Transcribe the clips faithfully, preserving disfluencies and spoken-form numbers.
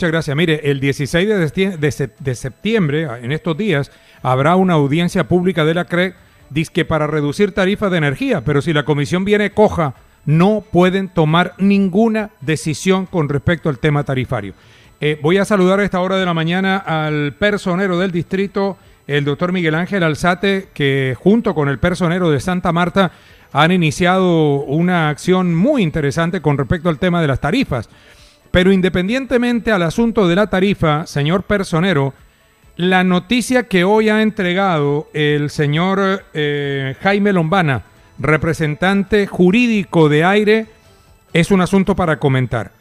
Muchas gracias. Mire, el dieciséis de septiembre, en estos días, habrá una audiencia pública de la C R E C, dizque para reducir tarifas de energía, pero si la comisión viene coja, no pueden tomar ninguna decisión con respecto al tema tarifario. Eh, voy a saludar a esta hora de la mañana al personero del distrito, el doctor Miguel Ángel Alzate, que junto con el personero de Santa Marta han iniciado una acción muy interesante con respecto al tema de las tarifas. Pero independientemente al asunto de la tarifa, señor personero, la noticia que hoy ha entregado el señor eh, Jaime Lombana, representante jurídico de Aire, es un asunto para comentar.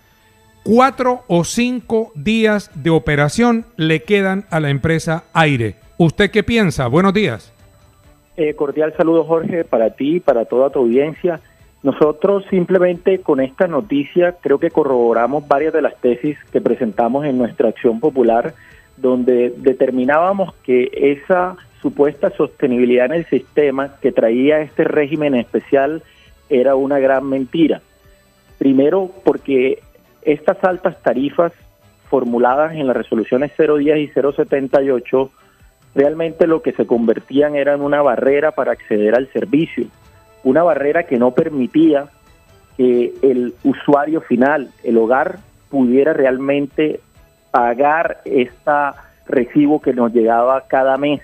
Cuatro o cinco días de operación le quedan a la empresa Aire. ¿Usted qué piensa? Buenos días. Eh, cordial saludo, Jorge, para ti y para toda tu audiencia. Nosotros simplemente con esta noticia creo que corroboramos varias de las tesis que presentamos en nuestra acción popular, donde determinábamos que esa supuesta sostenibilidad en el sistema que traía este régimen especial era una gran mentira. Primero, porque estas altas tarifas formuladas en las resoluciones cero diez y cero setenta y ocho realmente lo que se convertían era en una barrera para acceder al servicio, una barrera que no permitía que el usuario final, el hogar, pudiera realmente pagar este recibo que nos llegaba cada mes.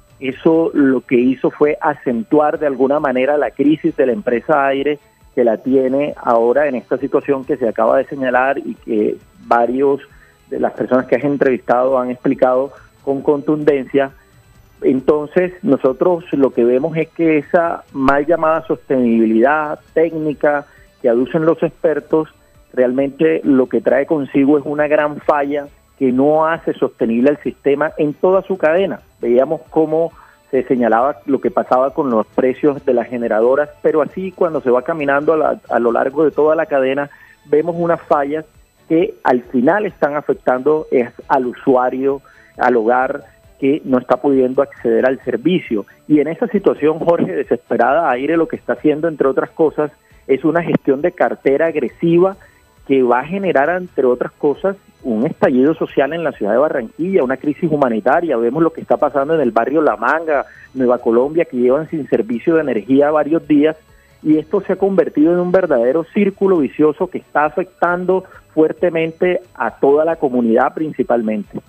Eso lo que hizo fue acentuar de alguna manera la crisis de la empresa Aire, que la tiene ahora en esta situación que se acaba de señalar y que varios de las personas que has entrevistado han explicado con contundencia. Entonces nosotros lo que vemos es que esa mal llamada sostenibilidad técnica que aducen los expertos realmente lo que trae consigo es una gran falla que no hace sostenible el sistema en toda su cadena. Veíamos cómo se señalaba lo que pasaba con los precios de las generadoras, pero así cuando se va caminando a, la, a lo largo de toda la cadena vemos unas fallas que al final están afectando es al usuario, al hogar, que no está pudiendo acceder al servicio. Y en esa situación, Jorge, desesperada, Aire lo que está haciendo, entre otras cosas, es una gestión de cartera agresiva que va a generar, entre otras cosas, un estallido social en la ciudad de Barranquilla, una crisis humanitaria. Vemos lo que está pasando en el barrio La Manga, Nueva Colombia, que llevan sin servicio de energía varios días, y esto se ha convertido en un verdadero círculo vicioso que está afectando fuertemente a toda la comunidad principalmente.